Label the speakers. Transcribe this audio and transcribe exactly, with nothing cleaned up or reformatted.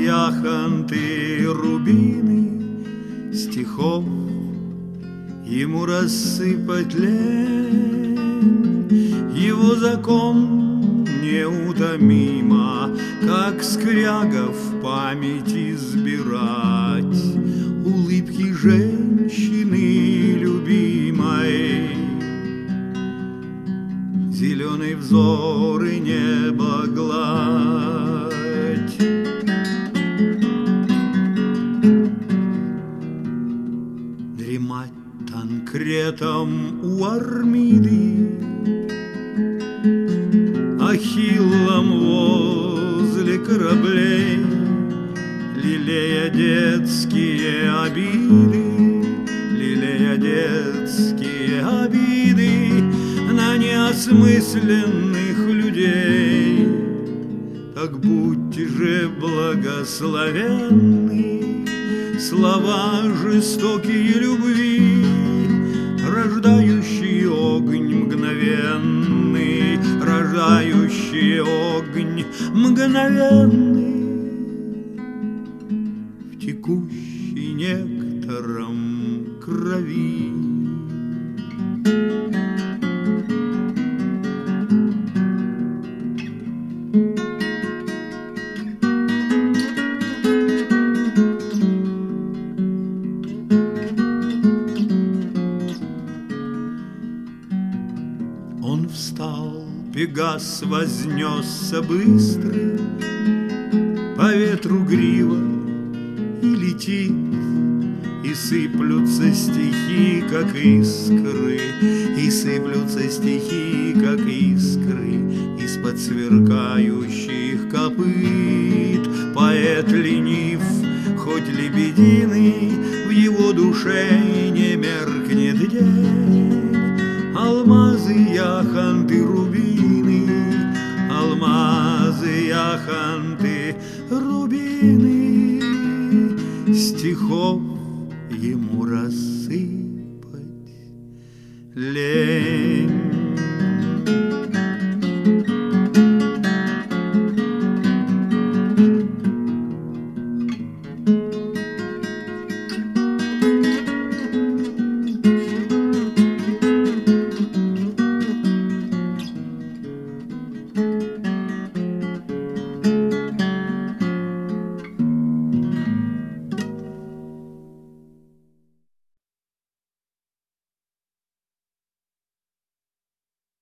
Speaker 1: яхонты, рубины, стихов ему рассыпать лень. Его закон неутомимо, как скряга в памяти сбирать улыбки женщины любимой. Зеленый взор и небо гладь. Дремать Танкретом у Армиды, Ахиллом возле кораблей, лелея детские обиды, лелея детские обиды на неосмысленных людей. Так будьте же благословенны слова жестокие любви, рождающие огонь мгновенный, рождающие огонь мгновенный, в текущей некотором крови. Он встал, Пегас вознесся быстро, по ветру грива и летит, и сыплются стихи, как искры, и сыплются стихи, как искры из-под сверкающих копыт. Поэт ленив, хоть лебединый, в его душе не меркнет день. Алмазы, яхонты, рубины, алмазы, яхонты, рубины, стихов ему рассыпать лень.